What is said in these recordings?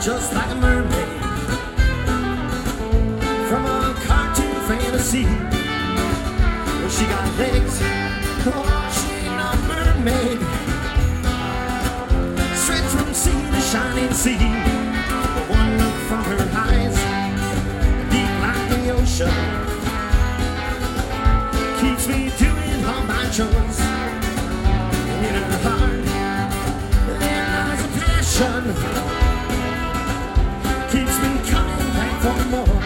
just like a mermaid from a cartoon fantasy. Well, she got legs, oh, she ain't no mermaid, straight from sea to shining sea. But one look from her eyes, deep like the ocean, keeps me doing all my chores. In her heart there lies a passion, keeps me coming back for more.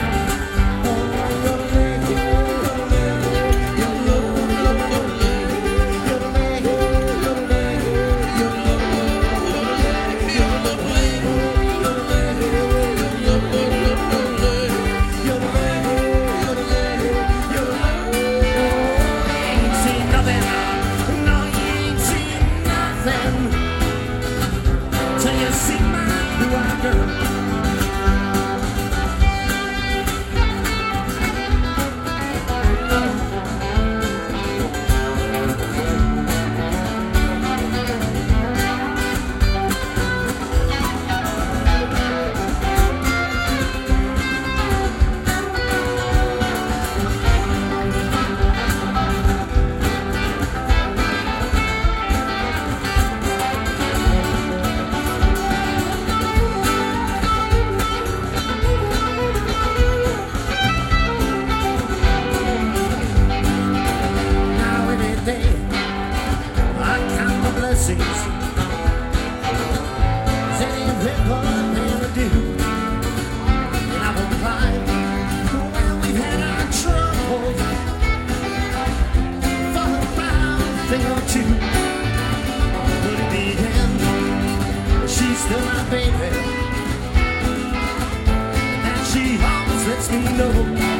Still my baby, and that she always lets me know.